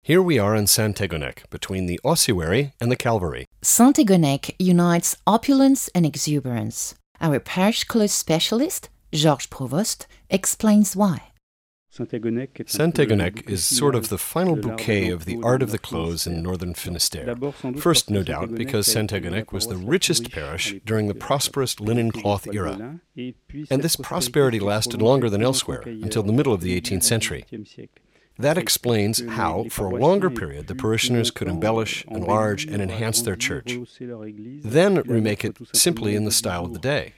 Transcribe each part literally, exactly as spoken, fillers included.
Here we are in Saint-Thégonnec, between the ossuary and the Calvary. Saint-Thégonnec unites opulence and exuberance. Our parish clothes specialist, Georges Provost, explains why. Saint-Thégonnec is sort of the final bouquet of the art of the clothes in northern Finistère. First, no doubt, because Saint-Thégonnec was the richest parish during the prosperous linen cloth era. And this prosperity lasted longer than elsewhere, until the middle of the eighteenth century. That explains how, for a longer period, the parishioners could embellish, enlarge, and enhance their church. Then remake it simply in the style of the day.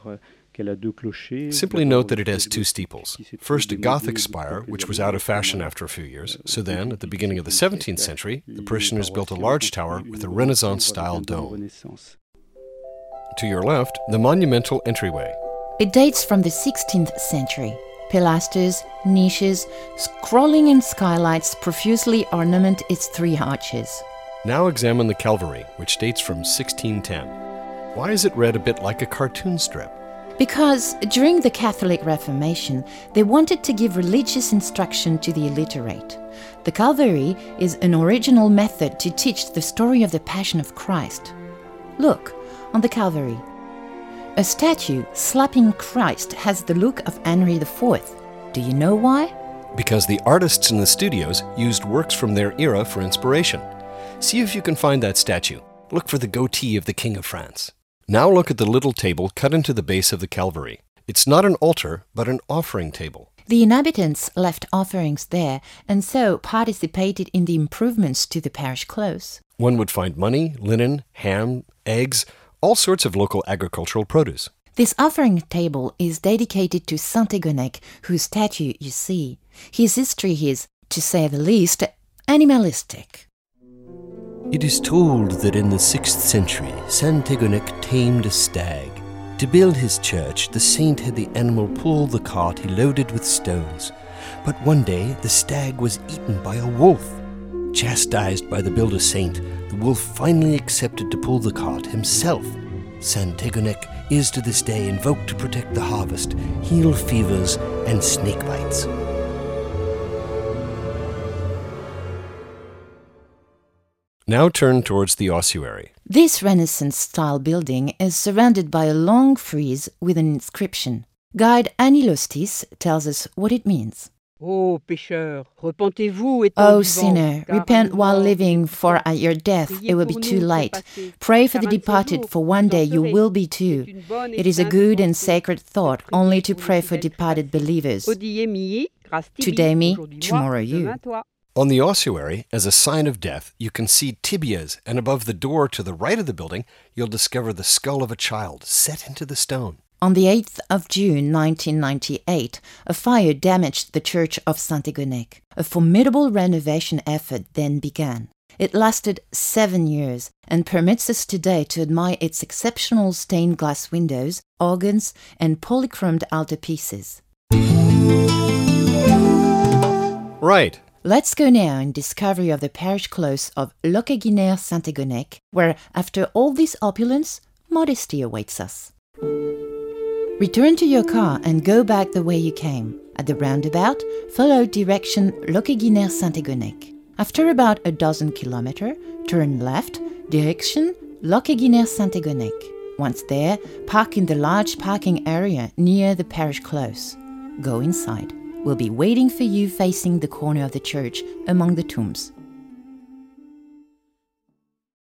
Simply note that it has two steeples. First, a Gothic spire, which was out of fashion after a few years. So then, at the beginning of the seventeenth century, the parishioners built a large tower with a Renaissance-style dome. To your left, the monumental entryway. It dates from the sixteenth century. Pilasters, niches, scrolling and skylights profusely ornament its three arches. Now examine the Calvary, which dates from sixteen ten. Why is it read a bit like a cartoon strip? Because during the Catholic Reformation, they wanted to give religious instruction to the illiterate. The Calvary is an original method to teach the story of the Passion of Christ. Look, on the Calvary. A statue slapping Christ has the look of Henry the Fourth. Do you know why? Because the artists in the studios used works from their era for inspiration. See if you can find that statue. Look for the goatee of the King of France. Now look at the little table cut into the base of the Calvary. It's not an altar, but an offering table. The inhabitants left offerings there, and so participated in the improvements to the parish clothes. One would find money, linen, ham, eggs, all sorts of local agricultural produce. This offering table is dedicated to Saint-Thégonnec, whose statue you see. His history is, to say the least, animalistic. It is told that in the sixth century, Saint-Thégonnec tamed a stag. To build his church, the saint had the animal pull the cart he loaded with stones. But one day, the stag was eaten by a wolf. Chastised by the builder saint, the wolf finally accepted to pull the cart himself. Saint-Thégonnec is to this day invoked to protect the harvest, heal fevers, and snake bites. Now turn towards the ossuary. This Renaissance-style building is surrounded by a long frieze with an inscription. Guide Annie Lostis tells us what it means. Oh, pécheur, repentez-vous étant Oh, vivant, sinner, car repent à while mort, living, for at your death it will be too late. Pray for the departed, for one day you will be too. It is a good and sacred thought only to pray for departed believers. Today me, tomorrow you. On the ossuary, as a sign of death, you can see tibias, and above the door to the right of the building, you'll discover the skull of a child set into the stone. On the eighth of June nineteen ninety-eight, a fire damaged the church of Saint-Thégonnec. A formidable renovation effort then began. It lasted seven years and permits us today to admire its exceptional stained glass windows, organs, and polychromed altarpieces. Right. Let's go now in discovery of the parish close of Locqueguinère-Saint-Thégonnec, where, after all this opulence, modesty awaits us. Return to your car and go back the way you came. At the roundabout, follow direction Locqueguinère-Saint-Thégonnec. After about a dozen kilometers, turn left, direction Locqueguinère-Saint-Thégonnec. Once there, park in the large parking area near the parish close. Go inside. We'll be waiting for you facing the corner of the church among the tombs.